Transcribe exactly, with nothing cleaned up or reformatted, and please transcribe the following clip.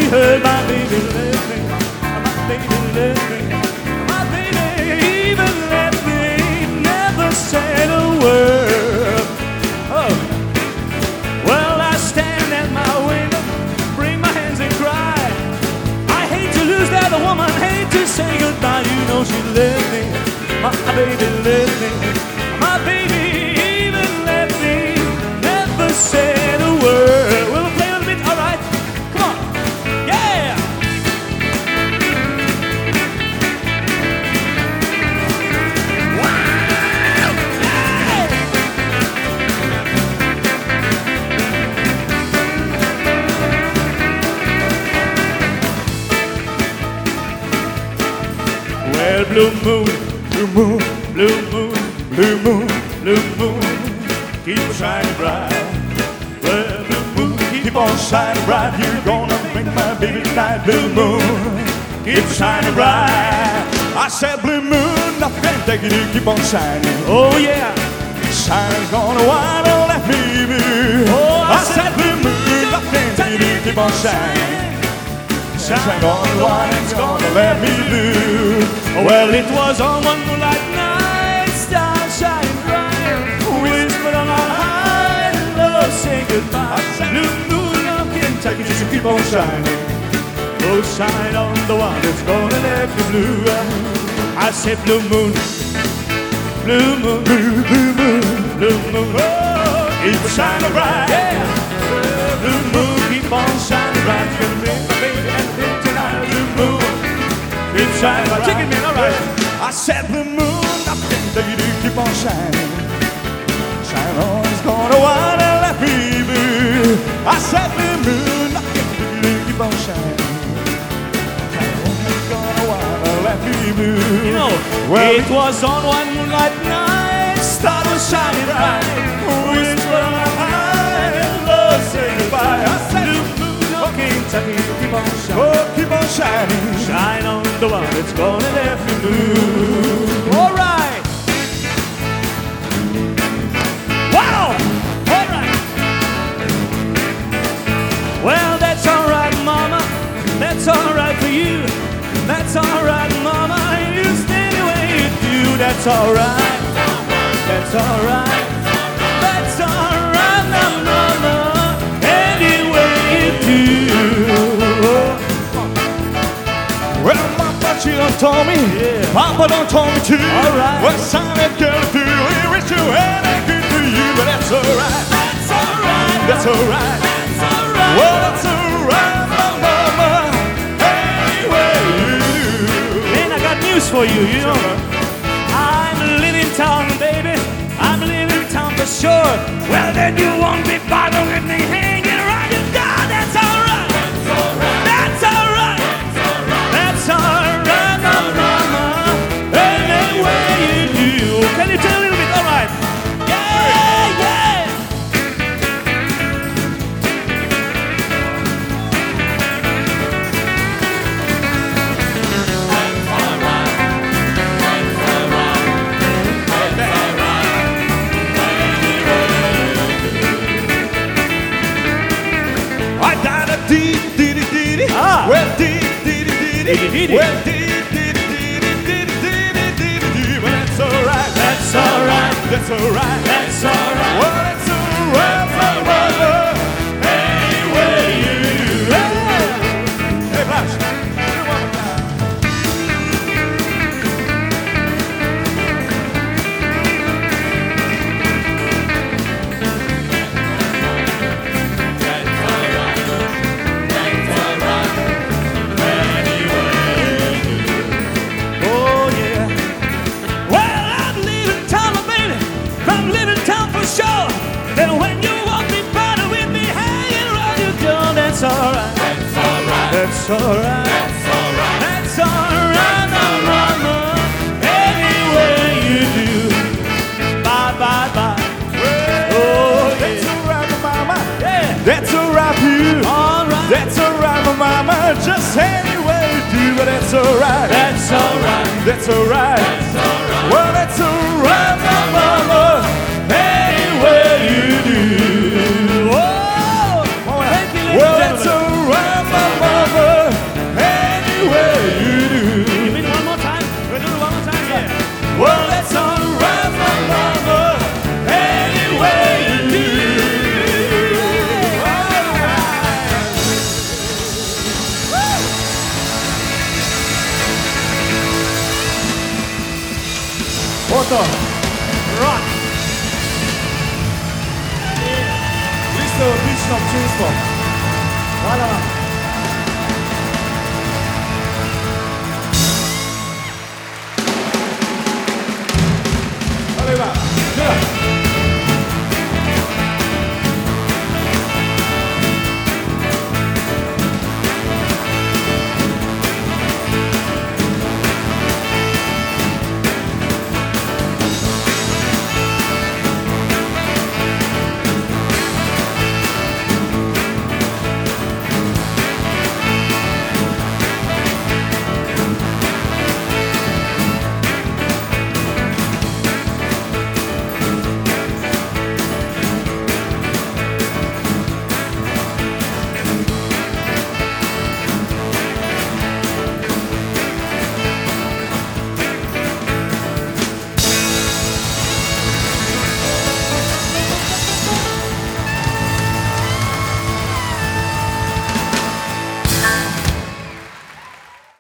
heard my baby left me. My baby left me. My baby even left me. Never said a word. Oh. Well, I stand at my window, bring my hands and cry. I hate to lose that woman, hate to say goodbye. You know she left me. My baby left me. My baby even left me. Never said a word. We'll play a little bit, all right? Come on. Yeah! Wow! Yeah! Well, blue moon, blue moon, blue moon, blue moon, blue moon, keep shining bright. Well, blue moon, keep on shining bright. You're gonna make my baby tonight. Blue moon, keep shining bright. I said, blue moon, nothing take it, keep on shining. Oh yeah, shining's gonna wine and let me be. Oh, I, I said, blue moon, nothing take it, keep on shining. Shine on the wine, it's gonna let me do. Well, it was on one moonlight night, stars shining bright, whispered on our high, hello, say goodbye. Blue moon of Kentucky, just keep on shining. Oh, shine on the one that's gonna let me blue. I said, blue moon, blue moon, blue, blue moon, blue moon, oh, keep shining bright. Yeah. Blue moon, keep on shining bright. You're gonna bring my baby and bring tonight. Blue moon, keep shining bright. Chicken man, all right. I said, blue moon, nothing that you do, keep on shining. Shine on, it's gonna wine and let me be. I said, blue moon, nothing that you do, keep on shining. Shine on, it's gonna wine and let me be. You know, well, it was on one moonlight night, star was shining bright, whisper on our high, hello, say goodbye. I said, blue moon of Kentucky, keep on shining. Oh, keep on shining. Shine on the one that's gonna let me blue. All right. Wow. All right. Well, that's all right, mama. That's all right for you. That's all right, mama. You stay the way you do. That's all right. That's all right. That's all right, mama. Any way you do. Well, Mama, she done told me, yeah. Papa done told me too. All right. What sign that girl do? We wish you had a good for you, but that's all right. That's all right. That's all right. That's all right. Well, that's all right, Mama. Anyway, you. Man, I got news for you. You know, I'm living town, baby. I'm living town for sure. Well, then you won't be bothered with me hanging around your door. That's all right. That's all right. That's all right. That's all right, mama. Any way you do. Can you tell a little bit? All right. Yeah, yeah. That's all right. That's all right. That's all right. Any way you do. I got a dee dee dee dee dee. Ah. Well, dee. Well, dee, dee, dee, dee, dee, dee, dee, dee. Well, that's all right. That's all right. That's all right. That's all right. Well, that's all right, my brother. Any way you do. Hey, hey, Flash. Do one more time. That's all right. That's all right. That's all right. That's all right. That's all right. That's all right. That's all right, mama. Any way you do. Bye, bye, bye. Oh, yeah. That's all right, mama. Yeah. That's all right for you. All right. That's all right, mama. Just any way you do, but that's all right. That's all right. That's all right. That's all right. Well, that's all right, mama. Any way you do. Oh, thank you, ladies and gentlemen. Well, that's all right, mama. Bristol. Rock. Bristol Beach Nocturne.